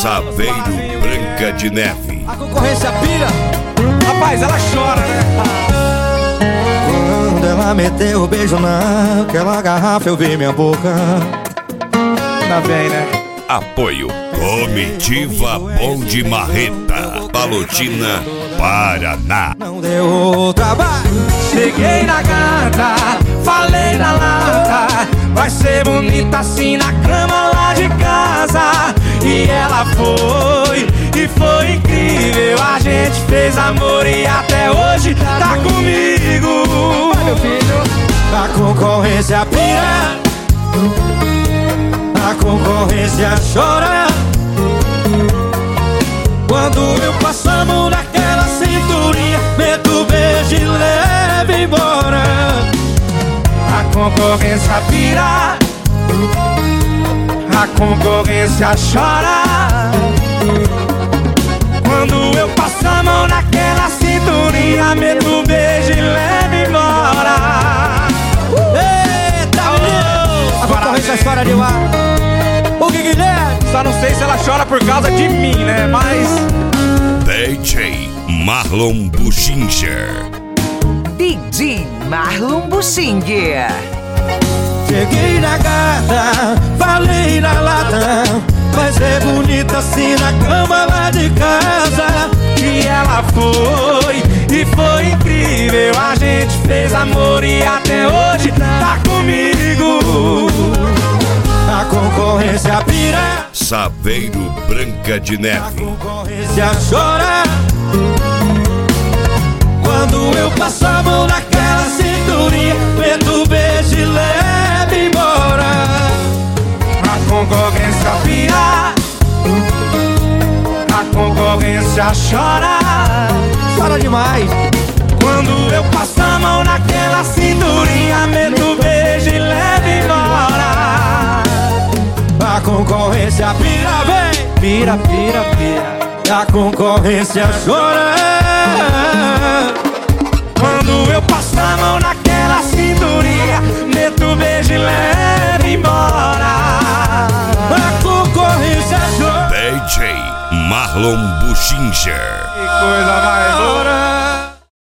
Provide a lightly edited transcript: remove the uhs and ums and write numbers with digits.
Saveiro Branca de Neve. A concorrência pira. Rapaz, ela chora, né? Quando ela meteu o beijo naquela garrafa, eu vi minha boca. Ainda bem, né? Apoio Comitiva Bom de Marreta, Palotina, Paraná. Não deu trabalho. Cheguei na gata, falei na lata, vai ser bonita assim na cama lá de casa. E ela foi, e foi incrível. A gente fez amor e até hoje tá comigo. Vai, meu filho. A concorrência pira, a concorrência chora. Quando eu passo a mão naquela cinturinha, meto o beijo e levo embora. A concorrência pira, a concorrência chora. Quando eu passo a mão naquela cinturinha, meto o beijo e levo embora. Eita, a concorrência chora demais. O Guilherme, só não sei se ela chora por causa de mim, né? Mas DJ Marlon Buchinger. DJ Marlon Buchinger. cheguei na gata, falei na lata, vai ser bonita assim na cama lá de casa. E ela foi, e foi incrível. A gente fez amor e até hoje tá comigo. A concorrência pira, Saveiro Branca de a Neve. concorrência chora. Quando eu passo a mão naquela cinturinha, meto o beijo e levo embora. A concorrência pira, a concorrência chora. Chora demais. Quando eu passo a mão naquela cinturinha, meto o beijo e levo embora. A concorrência pira, vem. Pira, pira, pira. A concorrência chora. Quando eu passo a mão naquela cinturinha, meto o beijo e levo embora. A concorrência chora. DJ Marlon Buchinger. Que coisa mais dura.